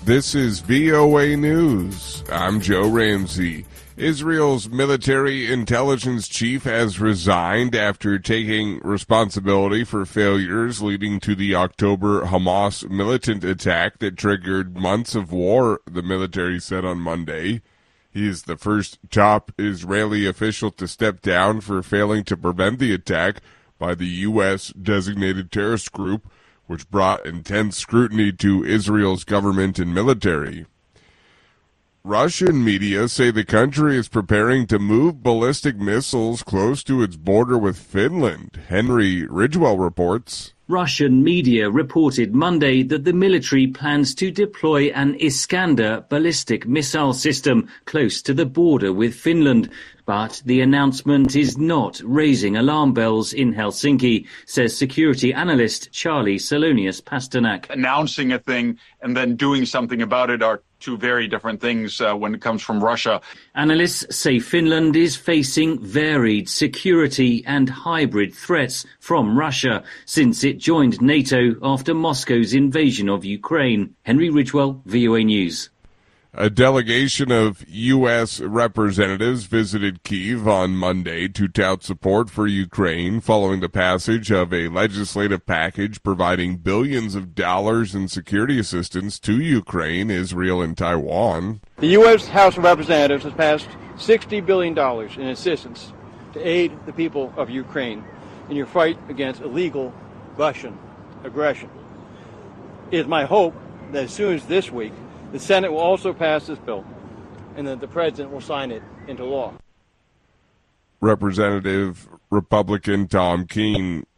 This is VOA News. I'm Joe Ramsey. Israel's military intelligence chief has resigned after taking responsibility for failures leading to the October Hamas militant attack that triggered months of war, the military said on Monday. He is the first top Israeli official to step down for failing to prevent the attack by the U.S. designated terrorist group, which brought intense scrutiny to Israel's government and military. Russian media say the country is preparing to move ballistic missiles close to its border with Finland. Henry Ridgwell reports. Russian media reported Monday that the military plans to deploy an Iskander ballistic missile system close to the border with Finland. But the announcement is not raising alarm bells in Helsinki, says security analyst Charlie Salonius-Pasternak. Announcing a thing and then doing something about it are two very different things when it comes from Russia. Analysts say Finland is facing varied security and hybrid threats from Russia since it joined NATO after Moscow's invasion of Ukraine. Henry Ridgwell, VOA News. A delegation of U.S. representatives visited Kyiv on Monday to tout support for Ukraine following the passage of a legislative package providing billions of dollars in security assistance to Ukraine, Israel, and Taiwan. The U.S. House of Representatives has passed $60 billion in assistance to aid the people of Ukraine in your fight against illegal Russian aggression. It is my hope that as soon as this week, the Senate will also pass this bill, and that the President will sign it into law. Representative Republican Tom Keene